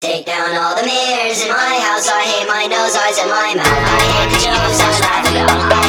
Take down all the mirrors in my house. I hate my nose, eyes, and my mouth. I hate the jokes I laugh about.